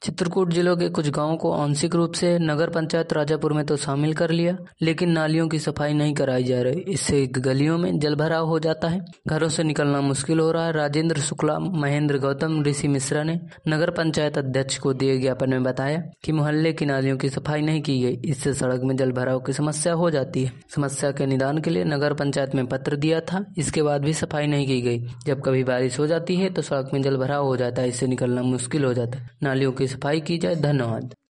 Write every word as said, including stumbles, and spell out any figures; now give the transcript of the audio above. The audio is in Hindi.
चित्रकूट जिलों के कुछ गांवों को आंशिक रूप से नगर पंचायत राजापुर में तो शामिल कर लिया, लेकिन नालियों की सफाई नहीं कराई जा रही। इससे गलियों में जलभराव हो जाता है, घरों से निकलना मुश्किल हो रहा है। राजेंद्र शुक्ला, महेंद्र गौतम, ऋषि मिश्रा ने नगर पंचायत अध्यक्ष को दिए ज्ञापन में बताया कि मोहल्ले की नालियों की सफाई नहीं की गई, इससे सड़क में जलभराव की समस्या हो जाती है। समस्या के निदान के लिए नगर पंचायत में पत्र दिया था, इसके बाद भी सफाई नहीं की गई। जब कभी बारिश हो जाती है तो सड़क में जलभराव हो जाता है, इससे निकलना मुश्किल हो जाता है। नालियों की सफाई की जाए। धन्यवाद।